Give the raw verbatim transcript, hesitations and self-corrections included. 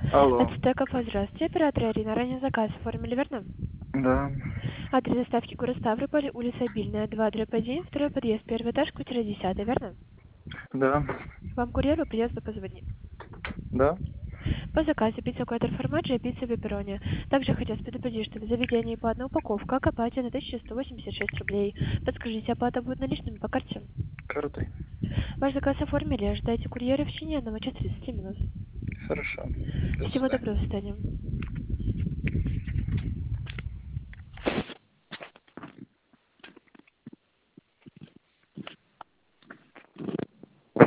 Алло. Это Стекофа, здравствуйте. Оператор Арина. Ранее заказ оформили, верно? Да. Адрес доставки город Ставрополь, улица Обильная, два, дробь один, второй подъезд, первый этаж, квартира десятая, верно? Да. Вам курьер по приезду позвонит. Да. По заказу пицца квадр формаджи и пицца пепперони. Также хотелось предупредить, что в заведении по одной упаковке оплате на тысячу сто восемьдесят шесть рублей. Подскажите, оплата будет наличными по карте? Картой. Ваш заказ оформили, ожидайте курьера в течение одного часа тридцати минут. Хорошо. До Всего свидания. доброго, встанем.